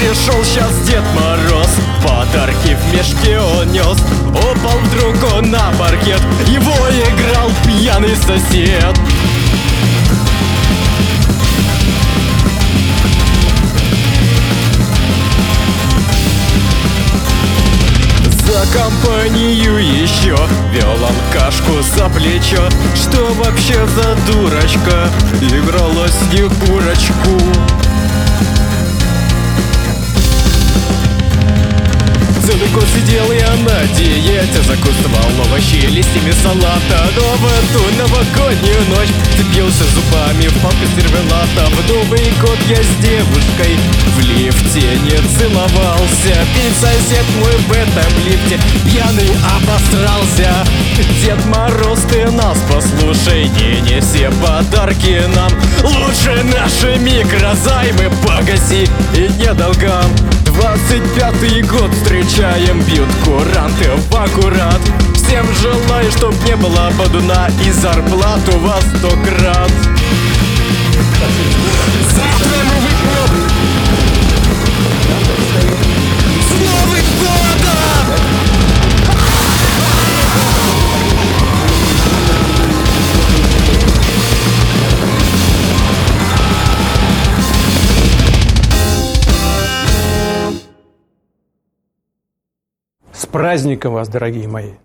Пришел сейчас Дед Мороз, подарки в мешке он нес. Упал вдруг он на паркет, его играл пьяный сосед. За компанию еще вел он кашку за плечо. Что вообще за дурочка играла Снегурочку? Целый год сидел я на диете, закусывал овощи листьями салата. Но в эту новогоднюю ночь цепился зубами в палку сервелата. В Новый год я с девушкой в лифте не целовался. Ведь сосед мой в этом лифте пьяный обосрался. Дед Мороз, ты нас послушай, не все подарки нам. Лучше наши микрозаймы погаси и не долгам. 25-й год встречаем, бьют куранты в аккурат. Всем желаю, чтоб не было бодуна и зарплат у вас 100 крат. Завтра Новый год! С Новым годом! С праздником вас, дорогие мои!